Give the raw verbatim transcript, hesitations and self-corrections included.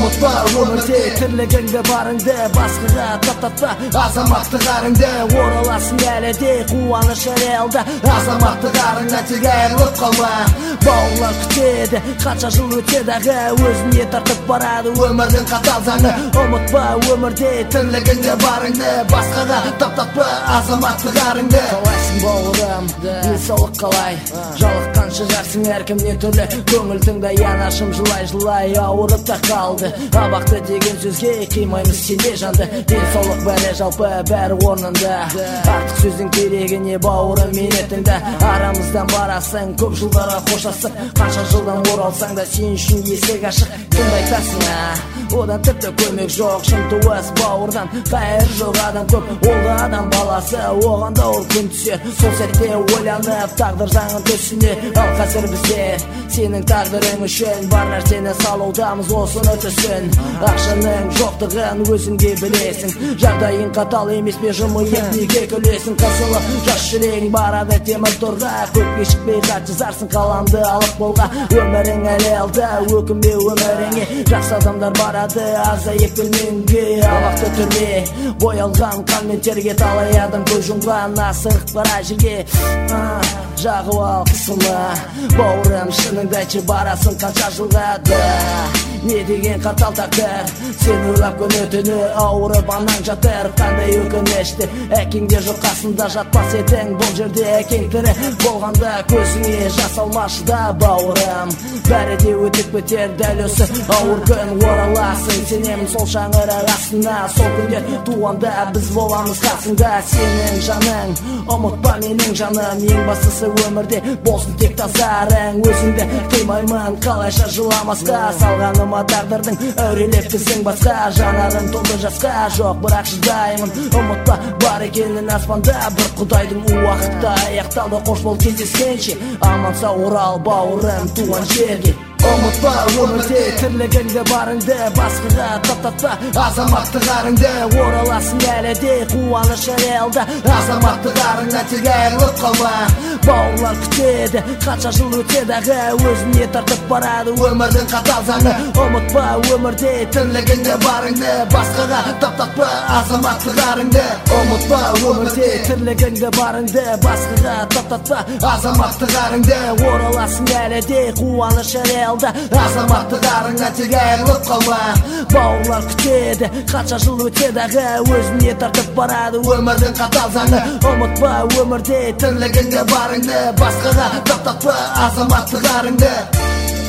ұмытпа өмірде тірлігіңді барыңды, басқаға таптатпа азаматтық арыңды. Ораласың әлі де қуаныш реалда, азаматтық арыңа тек айырылып қалма. Бауырлар күтеді, қанша жыл өтсе дағы, өзіне тартып барады өмірдің қатал заңы. Ұмытпа өмірде тірлігіңді барыңды, басқаға таптатпа азаматтық арыңды. Қалайсың бауырым, денсаулық қалай? Жалыққан шығарсың әркімнен түрлі, көңілдің янашым жылай-жылай ауырып та қалды. Абақты деген сөзге қимаймыз сенде жанды, денсаулық бәрі жалпы бәрі орнында. Артық сөздің керегі не бауырым менетіңді, арамыздан барасың көп жылдарға қоштасып. Қанша жылдан оралсаң да сен үшін есік ашық. Кімді айтасың а? Одан тіпті көмек жоқ, шын туыс бауырдан қайыр жоқ адам көп. Ол да адам баласы, оған да ол күн түсер. Сол сәтте ойланып тағдыр заңын төсіне. Ал қазір біздер сенің тағдырың үшін бар нәрсені салудамыз, осыны түсін. Ақшаның жоқтығын өзіңде білесің, жағдайың қатал емес пе, жымиып неге күлесің? Қысылып жас жүрегің барады темір торға, көп кешікпей хат жазарсың қаламды алып қолға. Өмірің әлі алда, өкінбе өміріңе, жақсы адамдар барады азайып білменге. Абақты түрме боялған қанмен терге, талай адам көз жұмған асығып бара жерге. Жағып ал қысылма бауырым, шыныңды айтшы, барасың қанша жылға да. Не деген қатал тағдыр, сен ойлап күні түні ауырып анаң жатыр. Қандай өкінішті, әкең де жоқ қасында, жатпас едің бұл жерде әкең тірі болғанда. Көзіңе жас алмашы да бауырым, бәрі де өтіп кетер дәл осы ауыр күн. Ораласың сенемін сол шаңырақ астына, сол күндер туғанда біз боламыз қасыңда. Сенің жаның ұмытпа менің жаным, ең бастысы өмірде болсын тек тазарың. Өзіңді қимаймын қалайша жыламасқа, салғаным тағдырдың әурелеп біздің басқа. Жанарым толды жасқа, жоқ бірақ шыдаймын. Ұмытпа бар екенін аспанда, бір құдайдың уақытта аяқталды. Қош бол кездескенше, аман сау орал бауырым туған жерге. Ұмытпа өмірде тірлігіңді барыңды, басқаға таптатпа азаматтық арыңды. Ораласың әлі де қуаныш реалда, азаматтық арыңа тек айырылып қалма. Бауырлар күтеді, қанша жыл өтсе дағы, өзіне тартып барады өмірдің қатал заңы. Ұмытпа өмірде тірлігіңді барыңды, басқаға таптатпа азаматтық арыңды. Ұмытпа өмірде тірлігіңді барыңды, басқаға таптатпа азаматтық арыңды. Ораласың әлі де қуаныш реалда, азаматтық арыңа тек айырылып қалма. Бауырлар күтеді, қанша жыл өтсе дағы, өзіне тартып барады өмірдің қатал заңы. Ұмытпа өмірде тірлігіңді барыңды, басқаға таптатпа азаматтық арыңды.